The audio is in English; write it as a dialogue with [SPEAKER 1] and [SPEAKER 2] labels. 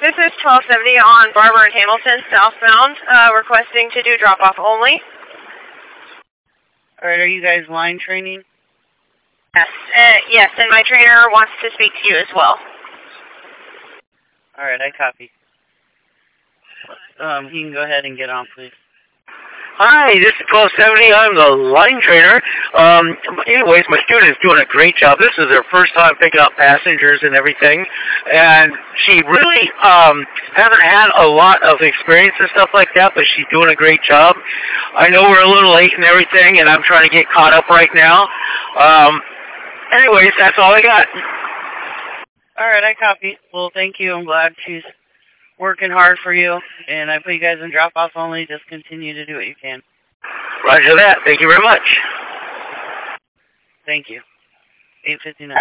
[SPEAKER 1] this is 1270 on Barber and Hamilton, southbound, requesting to do drop-off only.
[SPEAKER 2] Alright, are you guys line training?
[SPEAKER 1] Yes, yes, and my trainer wants to speak to you as well.
[SPEAKER 2] Alright, I copy. You can go ahead and get on, please.
[SPEAKER 3] Hi, this is 1270. I'm the line trainer. Anyways, my student is doing a great job. This is her first time picking up passengers and everything. And she really hasn't had a lot of experience and stuff like that, but she's doing a great job. I know we're a little late and everything, and I'm trying to get caught up right now. Anyways, that's all I got.
[SPEAKER 2] Alright, I copy. Well, thank you. I'm glad she's working hard for you, and I put you guys in drop-off only. Just continue to do what you can.
[SPEAKER 3] Roger that. Thank you very much.
[SPEAKER 2] Thank you. 8:59.